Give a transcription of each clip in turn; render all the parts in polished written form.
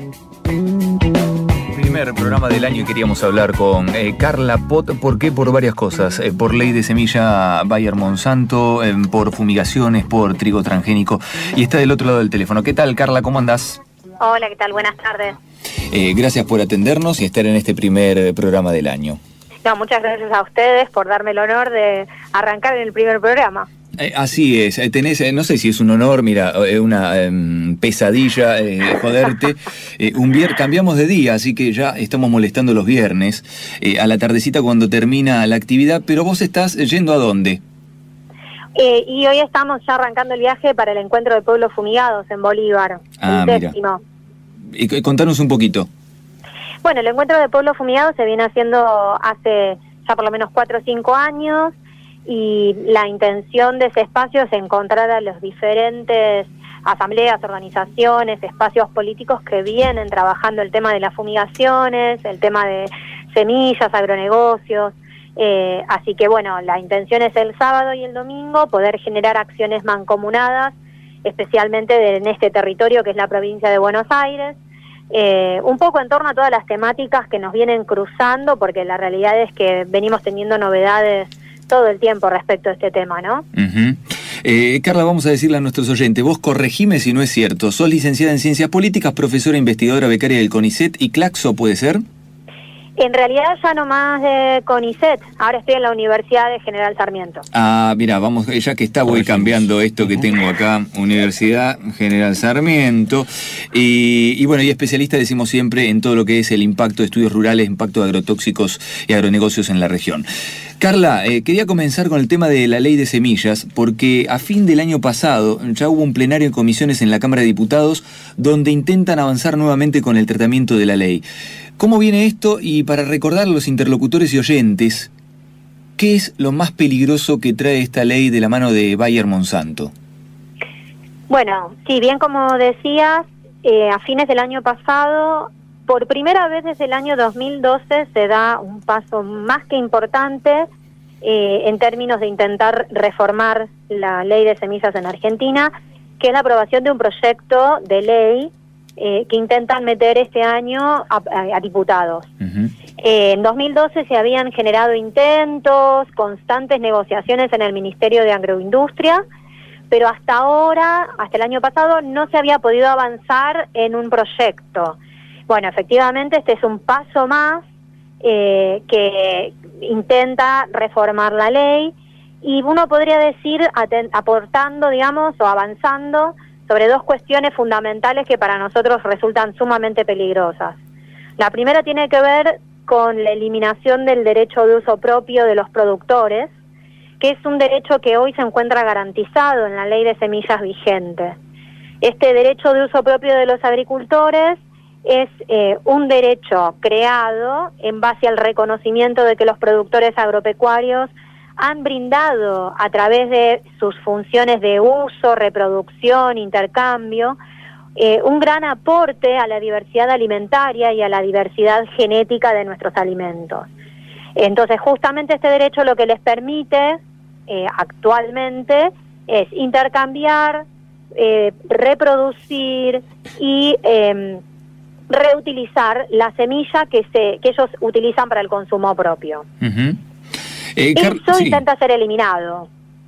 Primer programa del año y queríamos hablar con Carla Pot. ¿Por qué? Por varias cosas. Por ley de semilla Bayer Monsanto, por fumigaciones, por trigo transgénico. Y está del otro lado del teléfono. ¿Qué tal, Carla? ¿Cómo andás? Hola, ¿qué tal? Buenas tardes. Gracias por atendernos y estar en este primer programa del año. No, muchas gracias a ustedes por darme el honor de arrancar en el primer programa. Así es, tenés, no sé si es un honor, mira, una pesadilla joderte. Cambiamos de día, así que ya estamos molestando los viernes, a la tardecita cuando termina la actividad, pero vos estás yendo ¿a dónde? Y hoy estamos ya arrancando el viaje para el encuentro de pueblos fumigados en Bolívar, el 10º. Y contanos un poquito. Bueno, el encuentro de pueblos fumigados se viene haciendo hace ya por lo menos 4 o 5 años, y la intención de ese espacio es encontrar a los diferentes asambleas, organizaciones, espacios políticos que vienen trabajando el tema de las fumigaciones, el tema de semillas, agronegocios. Así que bueno, la intención es el sábado y el domingo poder generar acciones mancomunadas, especialmente en este territorio que es la provincia de Buenos Aires, un poco en torno a todas las temáticas que nos vienen cruzando, porque la realidad es que venimos teniendo novedades todo el tiempo respecto a este tema, ¿no? Carla, vamos a decirle a nuestros oyentes, vos corregime si no es cierto, sos licenciada en Ciencias Políticas, profesora investigadora becaria del CONICET y Claxo, ¿puede ser? En realidad ya no más de CONICET, ahora estoy en la Universidad de General Sarmiento. Mira, vamos, ya que está, voy cambiando esto que tengo acá, Universidad General Sarmiento, y bueno, y especialista, decimos siempre, en todo lo que es el impacto de estudios rurales, impacto de agrotóxicos y agronegocios en la región. Carla, quería comenzar con el tema de la ley de semillas, porque a fin del año pasado ya hubo un plenario en comisiones en la Cámara de Diputados donde intentan avanzar nuevamente con el tratamiento de la ley. ¿Cómo viene esto? Y para recordar a los interlocutores y oyentes, ¿qué es lo más peligroso que trae esta ley de la mano de Bayer Monsanto? Bueno, sí, bien como decías, a fines del año pasado, por primera vez desde el año 2012 se da un paso más que importante en términos de intentar reformar la ley de semillas en Argentina, que es la aprobación de un proyecto de ley que intentan meter este año a diputados. En 2012 se habían generado intentos, constantes negociaciones en el Ministerio de Agroindustria, pero hasta ahora, hasta el año pasado, no se había podido avanzar en un proyecto. Bueno, efectivamente este es un paso más que intenta reformar la ley, y uno podría decir aportando, digamos, o avanzando sobre 2 cuestiones fundamentales que para nosotros resultan sumamente peligrosas. La primera tiene que ver con la eliminación del derecho de uso propio de los productores, que es un derecho que hoy se encuentra garantizado en la ley de semillas vigente. Este derecho de uso propio de los agricultores es un derecho creado en base al reconocimiento de que los productores agropecuarios han brindado a través de sus funciones de uso, reproducción, intercambio, un gran aporte a la diversidad alimentaria y a la diversidad genética de nuestros alimentos. Entonces, justamente este derecho lo que les permite actualmente es intercambiar, reproducir y reutilizar la semilla que ellos utilizan para el consumo propio. Eso intenta ser eliminado.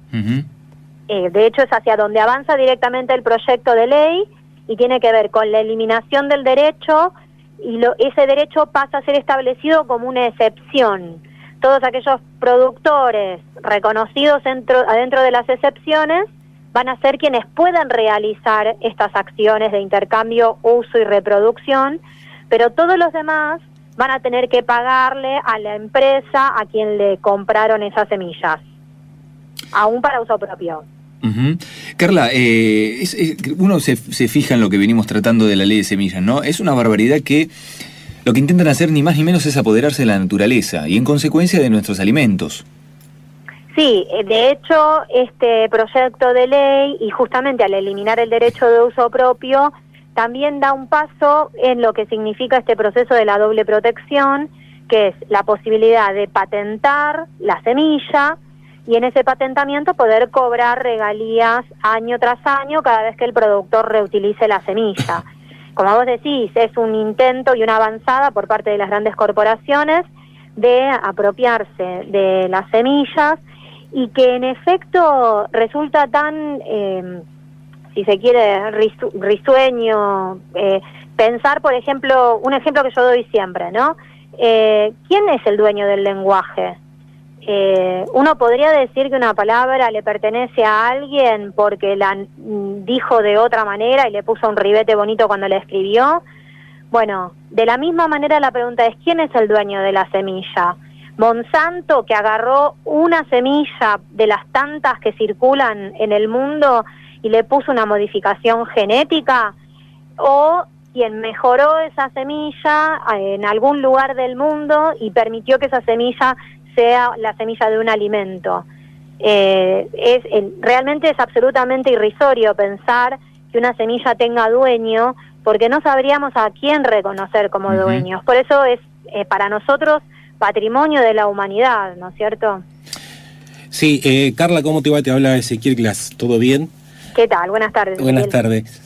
De hecho, es hacia donde avanza directamente el proyecto de ley, y tiene que ver con la eliminación del derecho, y ese derecho pasa a ser establecido como una excepción. Todos aquellos productores reconocidos adentro de las excepciones van a ser quienes puedan realizar estas acciones de intercambio, uso y reproducción, pero todos los demás van a tener que pagarle a la empresa a quien le compraron esas semillas, aún para uso propio. Carla, uno se fija en lo que venimos tratando de la ley de semillas, ¿no? Es una barbaridad que lo que intentan hacer ni más ni menos es apoderarse de la naturaleza y en consecuencia de nuestros alimentos. Sí, de hecho, este proyecto de ley, y justamente al eliminar el derecho de uso propio, también da un paso en lo que significa este proceso de la doble protección, que es la posibilidad de patentar la semilla y en ese patentamiento poder cobrar regalías año tras año cada vez que el productor reutilice la semilla. como vos decís, es un intento y una avanzada por parte de las grandes corporaciones de apropiarse de las semillas y que en efecto resulta tan, si se quiere, risueño, pensar, por ejemplo, un ejemplo que yo doy siempre, ¿no? ¿Quién es el dueño del lenguaje? Uno podría decir que una palabra le pertenece a alguien porque la dijo de otra manera y le puso un ribete bonito cuando la escribió. Bueno, de la misma manera la pregunta es, ¿quién es el dueño de la semilla? ¿Monsanto, que agarró una semilla de las tantas que circulan en el mundo y le puso una modificación genética? ¿O quien mejoró esa semilla en algún lugar del mundo y permitió que esa semilla sea la semilla de un alimento? Realmente es absolutamente irrisorio pensar que una semilla tenga dueño, porque no sabríamos a quién reconocer como dueños. Por eso es para nosotros patrimonio de la humanidad, ¿no es cierto? Sí, Carla, ¿cómo te va? Te habla Ezequiel Glass, ¿todo bien? ¿Qué tal? Buenas tardes. Buenas tardes.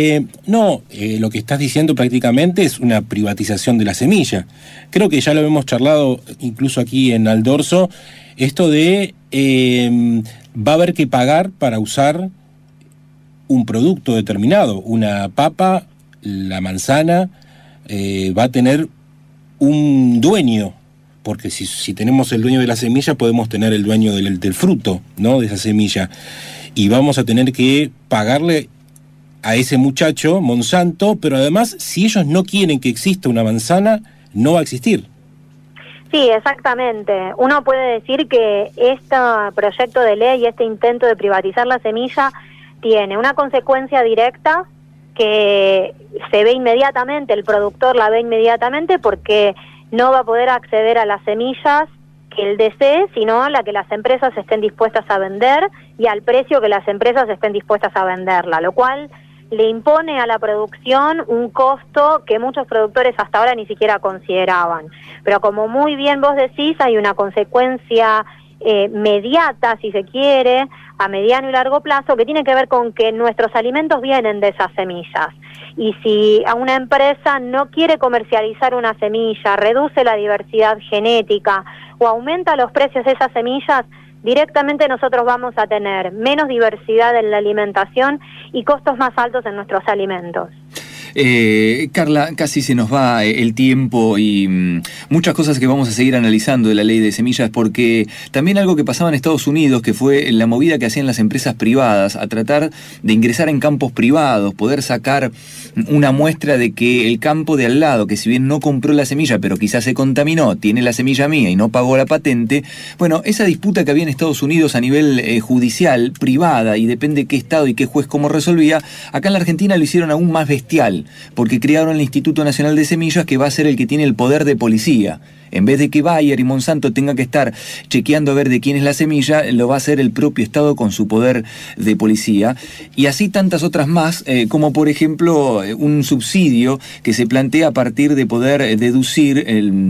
Lo que estás diciendo prácticamente es una privatización de la semilla. Creo que ya lo hemos charlado incluso aquí en Aldorso, esto de va a haber que pagar para usar un producto determinado, una papa, la manzana, va a tener un dueño, porque si tenemos el dueño de la semilla podemos tener el dueño del fruto, ¿no?, de esa semilla, y vamos a tener que pagarle a ese muchacho, Monsanto, pero además, si ellos no quieren que exista una manzana, no va a existir. Sí, exactamente. Uno puede decir que este proyecto de ley, este intento de privatizar la semilla, tiene una consecuencia directa que se ve inmediatamente, el productor la ve inmediatamente porque no va a poder acceder a las semillas que él desee, sino a la que las empresas estén dispuestas a vender y al precio que las empresas estén dispuestas a venderla, lo cual le impone a la producción un costo que muchos productores hasta ahora ni siquiera consideraban. Pero como muy bien vos decís, hay una consecuencia mediata, si se quiere, a mediano y largo plazo, que tiene que ver con que nuestros alimentos vienen de esas semillas. Y si a una empresa no quiere comercializar una semilla, reduce la diversidad genética o aumenta los precios de esas semillas, directamente nosotros vamos a tener menos diversidad en la alimentación y costos más altos en nuestros alimentos. Carla, casi se nos va el tiempo y muchas cosas que vamos a seguir analizando de la ley de semillas, porque también algo que pasaba en Estados Unidos, que fue la movida que hacían las empresas privadas a tratar de ingresar en campos privados, poder sacar una muestra de que el campo de al lado, que si bien no compró la semilla, pero quizás se contaminó, tiene la semilla mía y no pagó la patente. Bueno, esa disputa que había en Estados Unidos a nivel judicial, privada, y depende qué estado y qué juez cómo resolvía, acá en la Argentina lo hicieron aún más bestial, porque crearon el Instituto Nacional de Semillas, que va a ser el que tiene el poder de policía. En vez de que Bayer y Monsanto tengan que estar chequeando a ver de quién es la semilla, lo va a hacer el propio Estado con su poder de policía. Y así tantas otras más, como por ejemplo un subsidio que se plantea a partir de poder deducir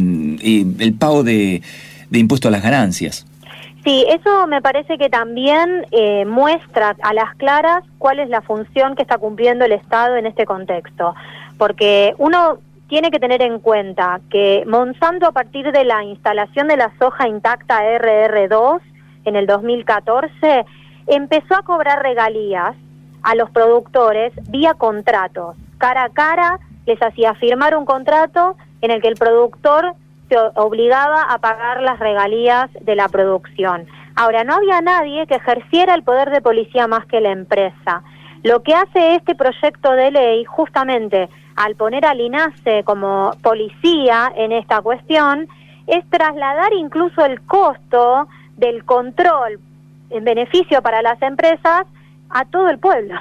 el pago de impuesto a las ganancias. Sí, eso me parece que también muestra a las claras cuál es la función que está cumpliendo el Estado en este contexto. Porque uno tiene que tener en cuenta que Monsanto, a partir de la instalación de la soja intacta RR2 en el 2014, empezó a cobrar regalías a los productores vía contratos. Cara a cara les hacía firmar un contrato en el que el productor se obligaba a pagar las regalías de la producción. Ahora, no había nadie que ejerciera el poder de policía más que la empresa. Lo que hace este proyecto de ley, justamente al poner al INASE como policía en esta cuestión, es trasladar incluso el costo del control en beneficio para las empresas a todo el pueblo,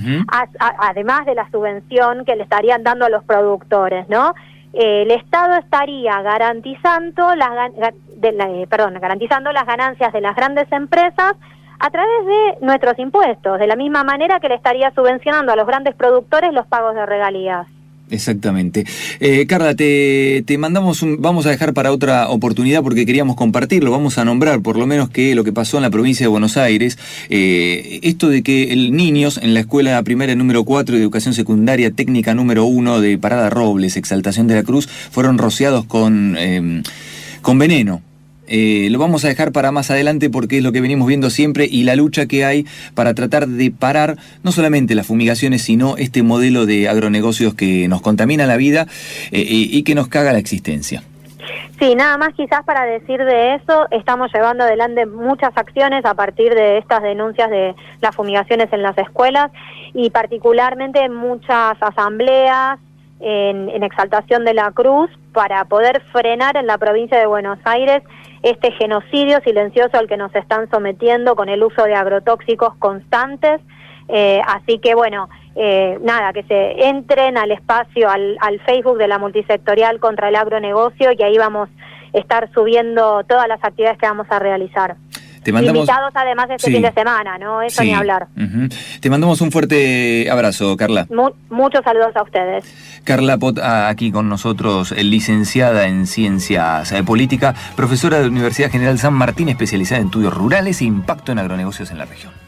además de la subvención que le estarían dando a los productores, ¿no? El Estado estaría garantizando garantizando las ganancias de las grandes empresas a través de nuestros impuestos, de la misma manera que le estaría subvencionando a los grandes productores los pagos de regalías. Exactamente. Carla, te mandamos vamos a dejar para otra oportunidad porque queríamos compartirlo, vamos a nombrar por lo menos que lo que pasó en la provincia de Buenos Aires, esto de que niños en la escuela primaria número 4 de educación secundaria técnica número 1 de Parada Robles, Exaltación de la Cruz, fueron rociados con veneno. Lo vamos a dejar para más adelante porque es lo que venimos viendo siempre y la lucha que hay para tratar de parar no solamente las fumigaciones, sino este modelo de agronegocios que nos contamina la vida y que nos caga la existencia. Sí, nada más quizás para decir de eso, estamos llevando adelante muchas acciones a partir de estas denuncias de las fumigaciones en las escuelas y particularmente muchas asambleas en Exaltación de la Cruz para poder frenar en la provincia de Buenos Aires este genocidio silencioso al que nos están sometiendo con el uso de agrotóxicos constantes. Así que bueno, nada, que se entren al espacio, al Facebook de la Multisectorial contra el Agronegocio y ahí vamos a estar subiendo todas las actividades que vamos a realizar. Te mandamos... Invitados además este fin de semana, ¿no? Eso ni hablar. Te mandamos un fuerte abrazo, Carla. Muchos saludos a ustedes. Carla Pot, aquí con nosotros, licenciada en Ciencias Política, profesora de la Universidad General San Martín, especializada en estudios rurales e impacto en agronegocios en la región.